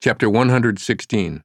Chapter 116.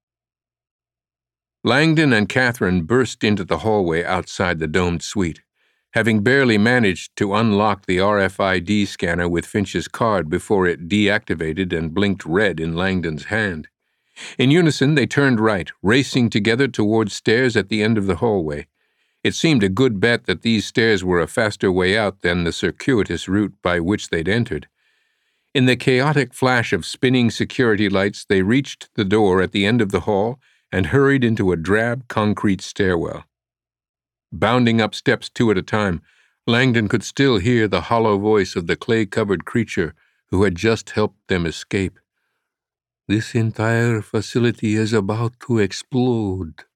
Langdon and Catherine burst into the hallway outside the domed suite, having barely managed to unlock the RFID scanner with Finch's card before it deactivated and blinked red in Langdon's hand. In unison, they turned right, racing together towards stairs at the end of the hallway. It seemed a good bet that these stairs were a faster way out than the circuitous route by which they'd entered. In the chaotic flash of spinning security lights, they reached the door at the end of the hall and hurried into a drab concrete stairwell. Bounding up steps two at a time, Langdon could still hear the hollow voice of the clay-covered creature who had just helped them escape. "This entire facility is about to explode."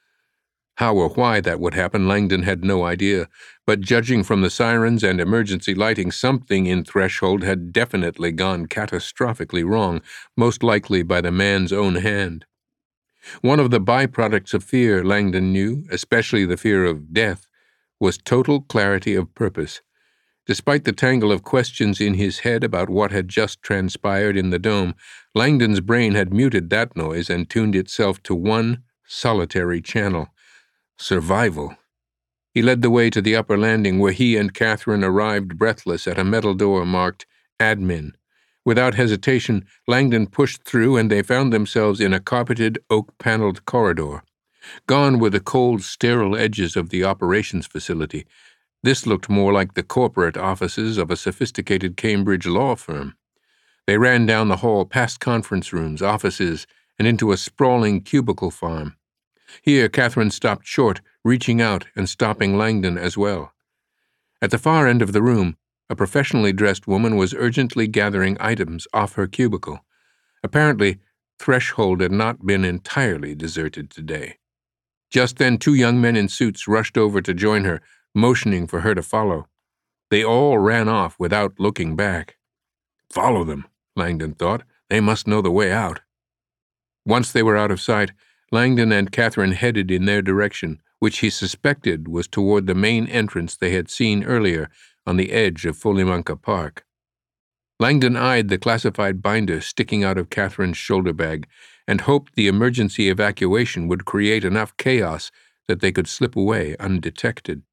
How or why that would happen, Langdon had no idea, but judging from the sirens and emergency lighting, something in Threshold had definitely gone catastrophically wrong, most likely by the man's own hand. One of the byproducts of fear, Langdon knew, especially the fear of death, was total clarity of purpose. Despite the tangle of questions in his head about what had just transpired in the dome, Langdon's brain had muted that noise and tuned itself to one solitary channel: survival. He led the way to the upper landing, where he and Catherine arrived breathless at a metal door marked Admin. Without hesitation, Langdon pushed through, and they found themselves in a carpeted, oak-paneled corridor. Gone were the cold, sterile edges of the operations facility. This looked more like the corporate offices of a sophisticated Cambridge law firm. They ran down the hall, past conference rooms, offices, and into a sprawling cubicle farm. Here, Catherine stopped short, reaching out and stopping Langdon as well. At the far end of the room, a professionally dressed woman was urgently gathering items off her cubicle. Apparently, Threshold had not been entirely deserted today. Just then, two young men in suits rushed over to join her, motioning for her to follow. They all ran off without looking back. Follow them, Langdon thought. They must know the way out. Once they were out of sight, Langdon and Catherine headed in their direction, which he suspected was toward the main entrance they had seen earlier on the edge of Folimanca Park. Langdon eyed the classified binder sticking out of Catherine's shoulder bag and hoped the emergency evacuation would create enough chaos that they could slip away undetected.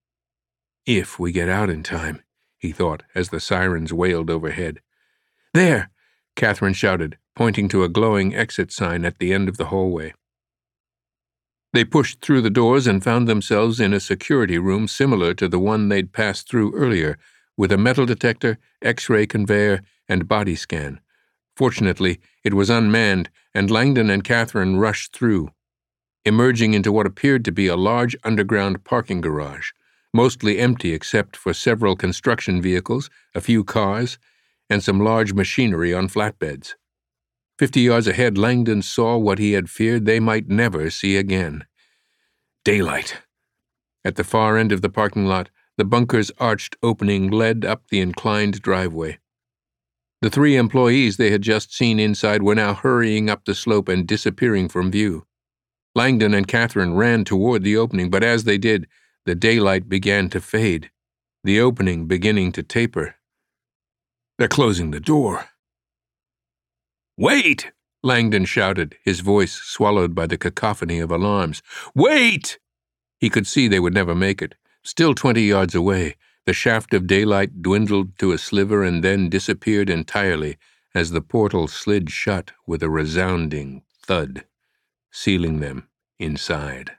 "If we get out in time," he thought as the sirens wailed overhead. "There!" Catherine shouted, pointing to a glowing exit sign at the end of the hallway. They pushed through the doors and found themselves in a security room similar to the one they'd passed through earlier, with a metal detector, X-ray conveyor, and body scan. Fortunately, it was unmanned, and Langdon and Catherine rushed through, emerging into what appeared to be a large underground parking garage, mostly empty except for several construction vehicles, a few cars, and some large machinery on flatbeds. 50 yards ahead, Langdon saw what he had feared they might never see again: daylight. At the far end of the parking lot, the bunker's arched opening led up the inclined driveway. The three employees they had just seen inside were now hurrying up the slope and disappearing from view. Langdon and Catherine ran toward the opening, but as they did, the daylight began to fade, the opening beginning to taper. "They're closing the door." "Wait!" Langdon shouted, his voice swallowed by the cacophony of alarms. "Wait!" He could see they would never make it. Still 20 yards away, the shaft of daylight dwindled to a sliver and then disappeared entirely as the portal slid shut with a resounding thud, sealing them inside.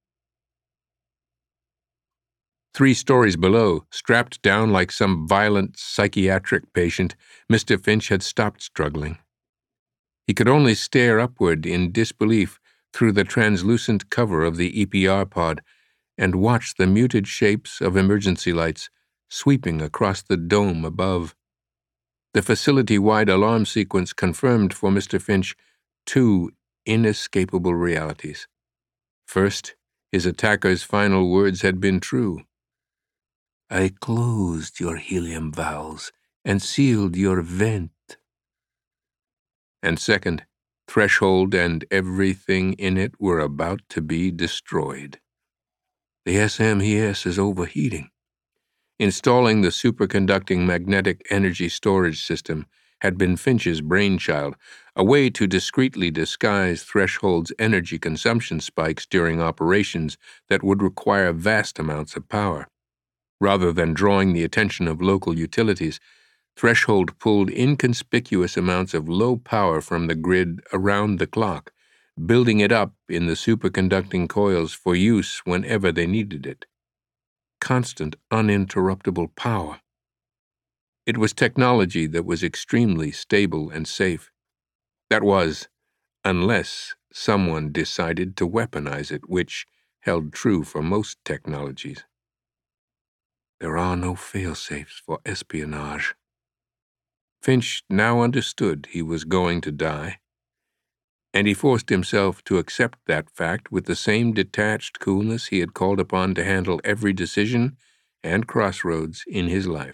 3 stories below, strapped down like some violent psychiatric patient, Mr. Finch had stopped struggling. He could only stare upward in disbelief through the translucent cover of the EPR pod and watch the muted shapes of emergency lights sweeping across the dome above. The facility-wide alarm sequence confirmed for Mr. Finch 2 inescapable realities. First, his attacker's final words had been true. "I closed your helium valves and sealed your vent." And second, Threshold and everything in it were about to be destroyed. The SMES is overheating. Installing the superconducting magnetic energy storage system had been Finch's brainchild, a way to discreetly disguise Threshold's energy consumption spikes during operations that would require vast amounts of power. Rather than drawing the attention of local utilities, Threshold pulled inconspicuous amounts of low power from the grid around the clock, building it up in the superconducting coils for use whenever they needed it. Constant, uninterruptible power. It was technology that was extremely stable and safe. That was, unless someone decided to weaponize it, which held true for most technologies. There are no fail-safes for espionage. Finch now understood he was going to die, and he forced himself to accept that fact with the same detached coolness he had called upon to handle every decision and crossroads in his life.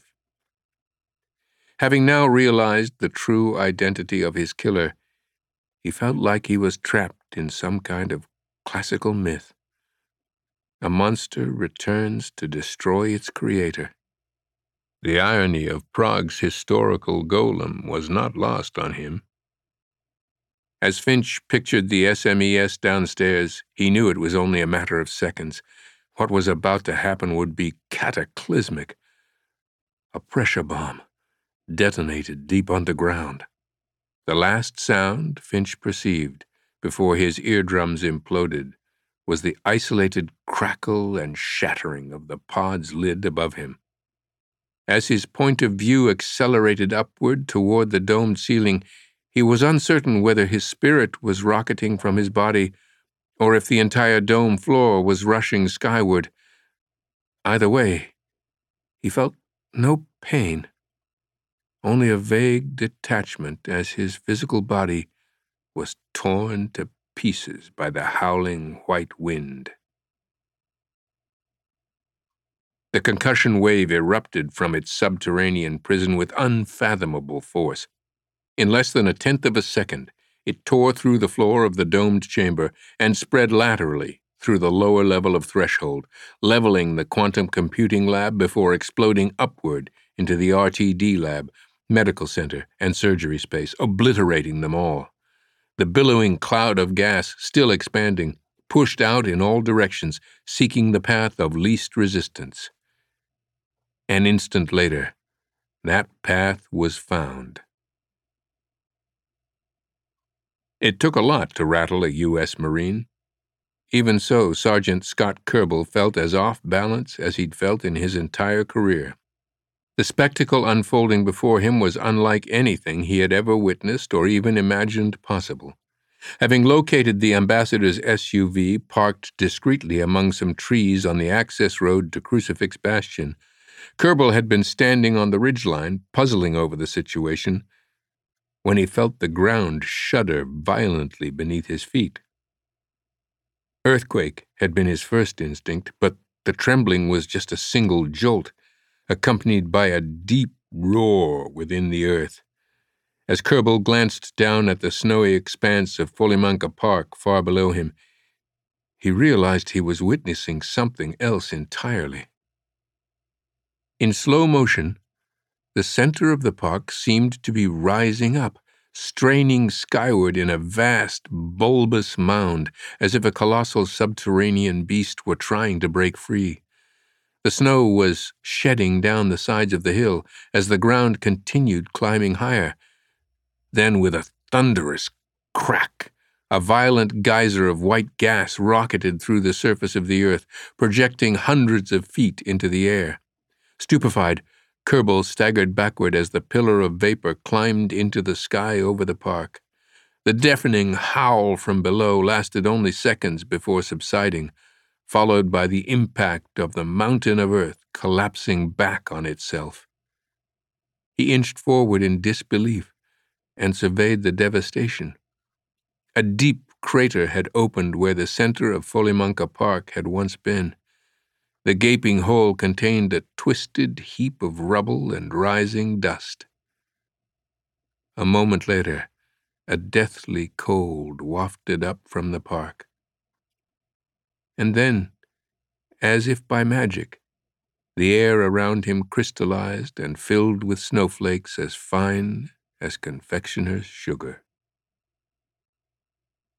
Having now realized the true identity of his killer, he felt like he was trapped in some kind of classical myth. A monster returns to destroy its creator. The irony of Prague's historical golem was not lost on him. As Finch pictured the SMES downstairs, he knew it was only a matter of seconds. What was about to happen would be cataclysmic. A pressure bomb, detonated deep underground. The last sound Finch perceived, before his eardrums imploded, was the isolated crackle and shattering of the pod's lid above him. As his point of view accelerated upward toward the domed ceiling, he was uncertain whether his spirit was rocketing from his body or if the entire dome floor was rushing skyward. Either way, he felt no pain, only a vague detachment as his physical body was torn to pieces by the howling white wind. The concussion wave erupted from its subterranean prison with unfathomable force. In less than a tenth of a second, it tore through the floor of the domed chamber and spread laterally through the lower level of Threshold, leveling the quantum computing lab before exploding upward into the RTD lab, medical center, and surgery space, obliterating them all. The billowing cloud of gas, still expanding, pushed out in all directions, seeking the path of least resistance. An instant later, that path was found. It took a lot to rattle a U.S. Marine. Even so, Sergeant Scott Kerbal felt as off balance as he'd felt in his entire career. The spectacle unfolding before him was unlike anything he had ever witnessed or even imagined possible. Having located the ambassador's SUV parked discreetly among some trees on the access road to Crucifix Bastion, Kerbal had been standing on the ridgeline, puzzling over the situation, when he felt the ground shudder violently beneath his feet. Earthquake had been his first instinct, but the trembling was just a single jolt, accompanied by a deep roar within the earth. As Kerbal glanced down at the snowy expanse of Folimanka Park far below him, he realized he was witnessing something else entirely. In slow motion, the center of the park seemed to be rising up, straining skyward in a vast, bulbous mound, as if a colossal subterranean beast were trying to break free. The snow was shedding down the sides of the hill as the ground continued climbing higher. Then, with a thunderous crack, a violent geyser of white gas rocketed through the surface of the earth, projecting hundreds of feet into the air. Stupefied, Kerbal staggered backward as the pillar of vapor climbed into the sky over the park. The deafening howl from below lasted only seconds before subsiding, followed by the impact of the mountain of earth collapsing back on itself. He inched forward in disbelief and surveyed the devastation. A deep crater had opened where the center of Folimanka Park had once been. The gaping hole contained a twisted heap of rubble and rising dust. A moment later, a deathly cold wafted up from the park. And then, as if by magic, the air around him crystallized and filled with snowflakes as fine as confectioner's sugar.